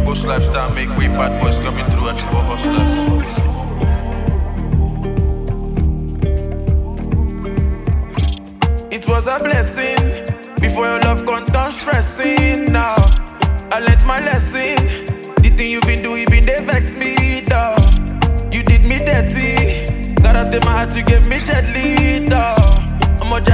Post lifestyle make way bad boys coming through at your hustlers. It was a blessing before your love gone down stressing. Now I learnt my lesson. The thing you been doing, been they vex me, dawg. You did me dirty. Gotta take my heart, you gave me gently, dawg. I'm a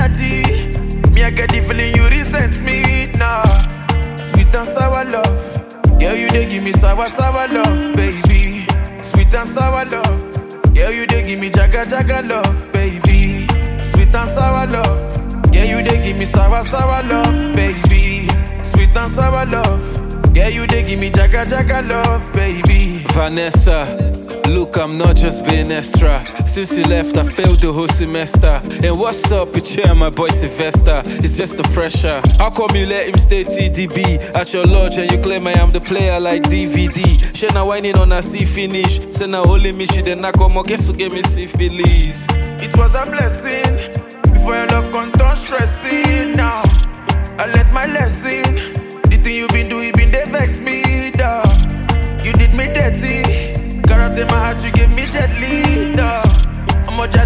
jatty. Me, I get the feeling you resent me, nah. Sweet and sour love. Yeah, you they give me sour love, baby. Sweet and sour love. Yeah, you they give me jaga love, baby. Sweet and sour love. Yeah, you they give me sour love, baby. Sweet and sour love. Yeah, you they give me jaga love, baby. Vanessa, look, I'm not just being extra. Since you left, I failed the whole semester. And what's up with you and my boy Sylvester? It's just a fresher. How come you let him stay TDB at your lodge and you claim I am the player like DVD? She na whining on a see finish. Say na only me, she then knock on guess to give me syphilis. It was a blessing before your love gone down stressing. Now I learnt my lesson. The thing you been doing, been they vex me, dawg. You did me dirty. Gotta take my heart, you gave me gently, dawg. I'm a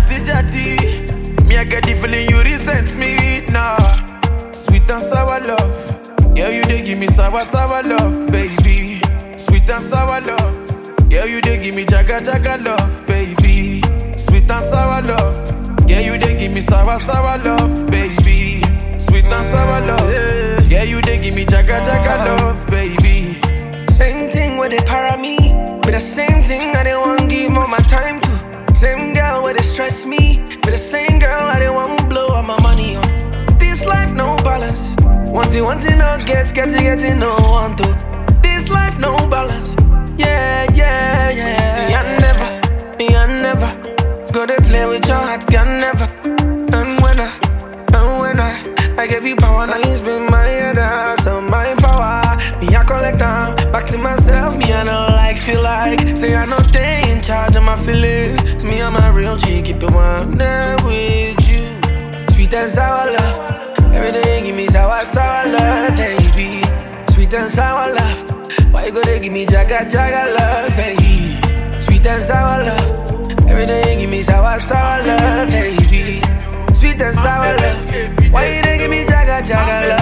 jatty. Me, I get the feeling you resent me, nah. Sweet and sour love. Yeah, you they give me sour love, baby. Sweet and sour love. Yeah, you they give me jaga love, baby. Sweet and sour love. Yeah, you they give me sour love, baby. Sweet and sour love. Yeah, you they give me jaga love, baby. Same thing where they para me, but the same thing I didn't want to give all my time to. Same girl where they stress me, but the same girl I didn't want to blow all my money on. This life no balance. Want it no get it no want to. This life no balance. Yeah. See I never go to play with your heart, can never. And when I give you power, now you spin my head out, so my power. Me I collect them, back to myself, me I don't feel like. Say I know they in charge of my feelings. To me I'm a real G, keep it one there with you. Sweet and sour love, every day give me sour love, baby. Sweet and sour love, why you gotta give me jaga love, baby. Sweet and sour love, every day give me sour love, baby. Sweet and sour love, why you they give me jaga love?